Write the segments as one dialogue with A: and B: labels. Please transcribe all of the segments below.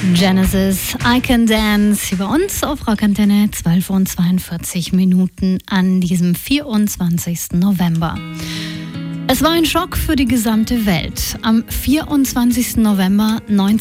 A: Genesis, I Can Dance, über uns auf Rockantenne, 12:42 an diesem 24. November. Es war ein Schock für die gesamte Welt. Am 24. November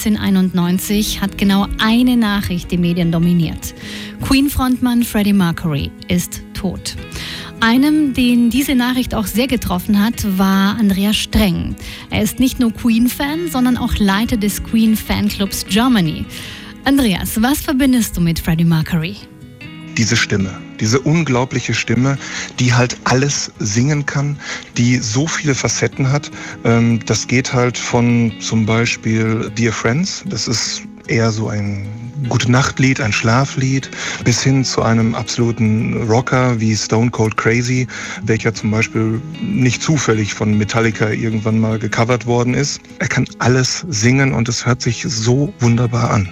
A: 1991 hat genau eine Nachricht die Medien dominiert. Queen-Frontmann Freddie Mercury ist tot. Einem, den diese Nachricht auch sehr getroffen hat, war Andreas Streng. Er ist nicht nur Queen-Fan, sondern auch Leiter des Queen-Fanclubs Germany. Andreas, was verbindest du mit Freddie Mercury?
B: Diese Stimme, diese unglaubliche Stimme, die halt alles singen kann, die so viele Facetten hat. Das geht halt von zum Beispiel Dear Friends, das ist eher so ein Gute-Nacht-Lied, ein Schlaflied, bis hin zu einem absoluten Rocker wie Stone Cold Crazy, welcher zum Beispiel nicht zufällig von Metallica irgendwann mal gecovert worden ist. Er kann alles singen und es hört sich so wunderbar an.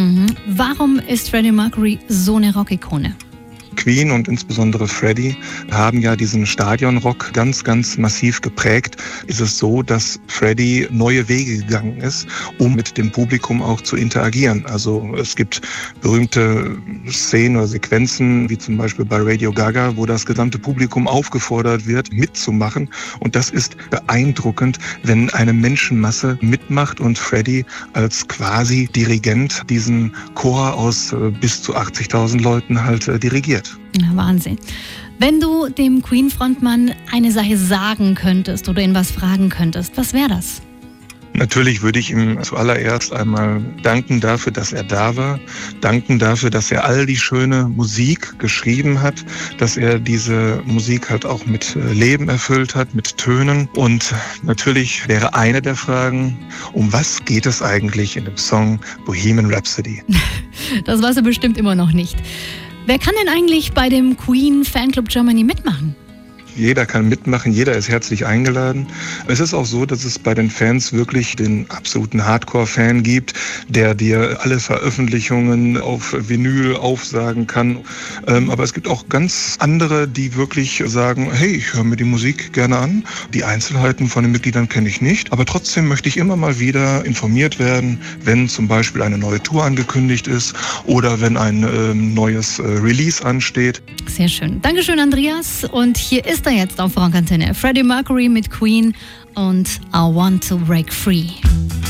A: Warum ist Freddie Mercury so eine Rockikone?
B: Queen und insbesondere Freddie haben ja diesen Stadionrock ganz, ganz massiv geprägt. Ist es so, dass Freddie neue Wege gegangen ist, um mit dem Publikum auch zu interagieren. Also es gibt berühmte Szenen oder Sequenzen, wie zum Beispiel bei Radio Gaga, wo das gesamte Publikum aufgefordert wird, mitzumachen. Und das ist beeindruckend, wenn eine Menschenmasse mitmacht und Freddie als quasi Dirigent diesen Chor aus bis zu 80.000 Leuten halt dirigiert.
A: Ja, Wahnsinn. Wenn du dem Queen-Frontmann eine Sache sagen könntest oder ihn was fragen könntest, was wäre das?
B: Natürlich würde ich ihm zuallererst einmal danken dafür, dass er da war, danken dafür, dass er all die schöne Musik geschrieben hat, dass er diese Musik halt auch mit Leben erfüllt hat, mit Tönen. Und natürlich wäre eine der Fragen, um was geht es eigentlich in dem Song Bohemian Rhapsody?
A: Das weiß er bestimmt immer noch nicht. Wer kann denn eigentlich bei dem Queen Fanclub Germany mitmachen?
B: Jeder kann mitmachen, jeder ist herzlich eingeladen. Es ist auch so, dass es bei den Fans wirklich den absoluten Hardcore-Fan gibt, der dir alle Veröffentlichungen auf Vinyl aufsagen kann. Aber es gibt auch ganz andere, die wirklich sagen, hey, ich höre mir die Musik gerne an. Die Einzelheiten von den Mitgliedern kenne ich nicht. Aber trotzdem möchte ich immer mal wieder informiert werden, wenn zum Beispiel eine neue Tour angekündigt ist oder wenn ein neues Release ansteht.
A: Sehr schön. Dankeschön, Andreas. Und hier ist er jetzt auf Rockantenne. Freddie Mercury mit Queen und I Want to Break Free.